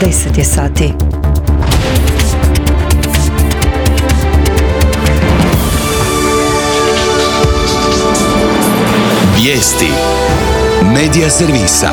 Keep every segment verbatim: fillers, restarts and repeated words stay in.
deset je sati. Vijesti Medija servisa.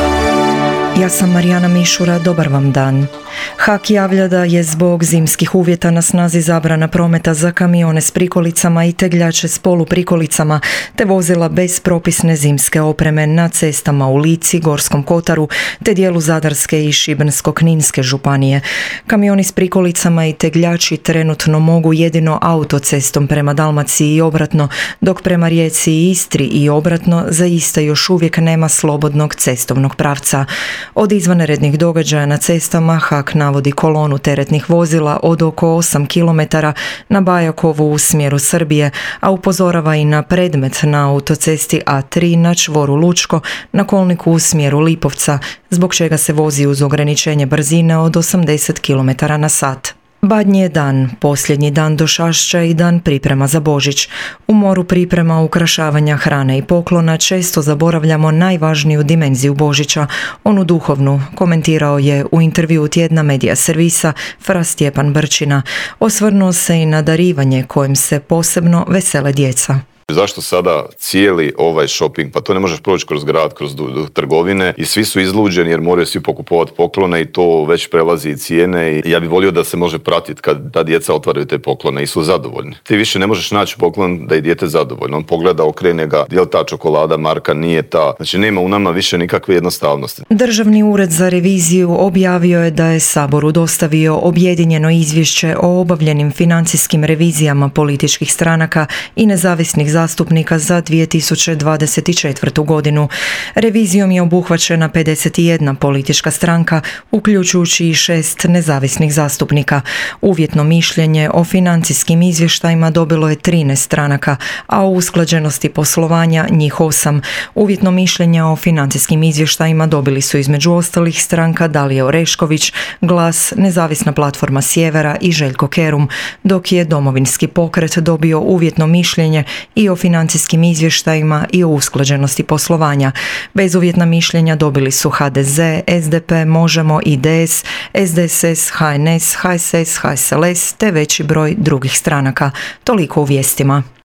Ja sam Marijana Mišura, dobar vam dan. Hak javlja da je zbog zimskih uvjeta na snazi zabrana prometa za kamione s prikolicama i tegljače s poluprikolicama, te vozila bez propisne zimske opreme na cestama u Lici, Gorskom kotaru, te dijelu Zadarske i Šibensko-kninske županije. Kamioni s prikolicama i tegljači trenutno mogu jedino autocestom prema Dalmaciji i obratno, dok prema Rijeci i Istri i obratno za iste još uvijek nema slobodnog cestovnog pravca. Od izvanrednih događaja na cestama Hak navodi kolonu teretnih vozila od oko osam kilometara na Bajakovu u smjeru Srbije, a upozorava i na predmet na autocesti A tri na čvoru Lučko na kolniku u smjeru Lipovca, zbog čega se vozi uz ograničenje brzine od osamdeset kilometara na sat. Badnji je dan, posljednji dan Došašća i dan priprema za Božić. U moru priprema ukrašavanja hrane i poklona često zaboravljamo najvažniju dimenziju Božića, onu duhovnu, komentirao je u intervjuu tjedna Medija servisa fra Stjepan Brčina. Osvrnuo se i na darivanje kojim se posebno vesele djeca. Zašto sada cijeli ovaj shopping? Pa to ne možeš proći kroz grad, kroz du, du, trgovine i svi su izluđeni jer moraju svi pokupovati poklone i to već prelazi cijene i ja bih volio da se može pratiti kad ta djeca otvaraju te poklone i su zadovoljni. Ti više ne možeš naći poklon da je dijete zadovoljno. On pogleda, okrene ga, je li ta čokolada marka, nije ta. Znači nema u nama više nikakve jednostavnosti. Državni ured za reviziju objavio je da je Saboru dostavio objedinjeno izvješće o obavljenim financijskim revizijama političkih stranaka i nezavisnih zastupnika za dvije tisuće dvadeset četvrtu. godinu. Revizijom je obuhvaćena pedeset jedna politička stranka, uključujući i šest nezavisnih zastupnika. Uvjetno mišljenje o financijskim izvještajima dobilo je trinaest stranaka, a o usklađenosti poslovanja njih osam. Uvjetno mišljenje o financijskim izvještajima dobili su između ostalih stranka Dalija Orešković, Glas, Nezavisna platforma Sjevera i Željko Kerum, dok je Domovinski pokret dobio uvjetno mišljenje i o financijskim izvještajima i o usklađenosti poslovanja. Bezuvjetna mišljenja dobili su ha de ze, es de pe, Možemo, i de es, es de es es, ha en es, ha es es, ha es el es te veći broj drugih stranaka. Toliko u vijestima.